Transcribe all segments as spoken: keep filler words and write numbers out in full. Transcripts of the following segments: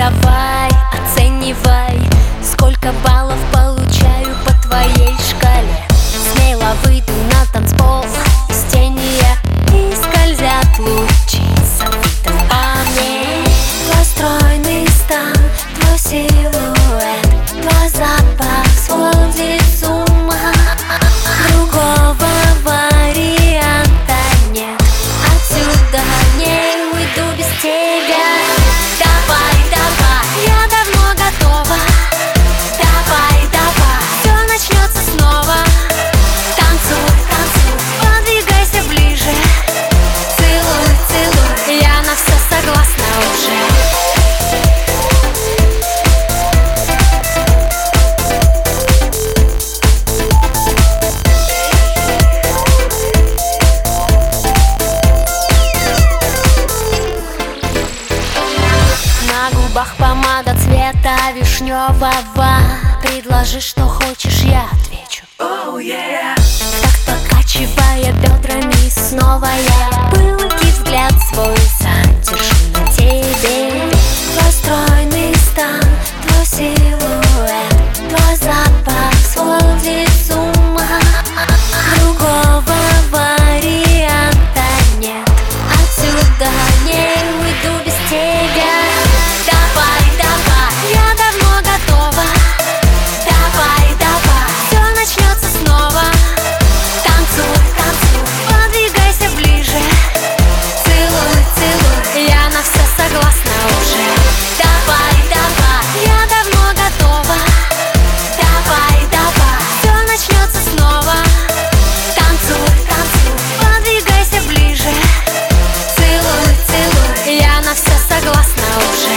давай, оценивай, сколько баллов получаю по твоей шкале. Смело выйду на танцпол, из тени я, и скользят лучи согретых парней. Твой стройный стан, твой силуэт, твой запах сводит с ума. Другого варианта нет, отсюда не уйду без тебя. Давай, давай, я давно готова. Давай, давай, все начнется снова. Танцуй, танцуй, подвигайся ближе. Целуй, целуй, я на все согласна уже. На губах помада цвета вишневого. Предложи, что хочешь, я отвечу. Oh, yeah. Так покачивая бедрами снова я пылкий взгляд свой задержу на тебе. Твой стройный стан, твой силуэт, твой запах сводит с ума. Другого варианта нет, отсюда не уйду без тебя. Давай, давай, я давно готова. Давай, давай, все начнется снова. Танцуй, танцуй, подвигайся ближе. Целуй, целуй, я на все согласна уже. Давай, давай, я давно готова. Давай, давай, все начнется снова. Танцуй, танцуй, подвигайся ближе. Целуй, целуй, я на все согласна уже.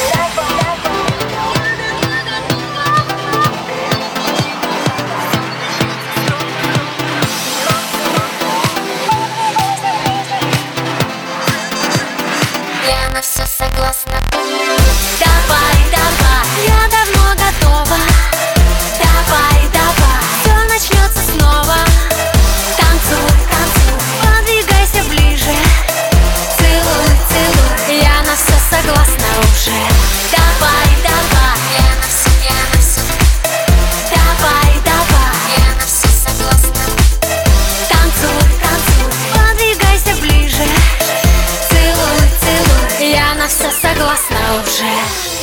Я на все согласна. Давай, давай, я давно готова. Давай, давай, все начнется снова. Танцуй, танцуй, подвигайся ближе. Целуй, целуй, я на все согласна уже. Давай, давай, я на все, я на все. Давай, давай, я на все согласна. Танцуй, танцуй, подвигайся ближе. Целуй, целуй, я на все согласна уже.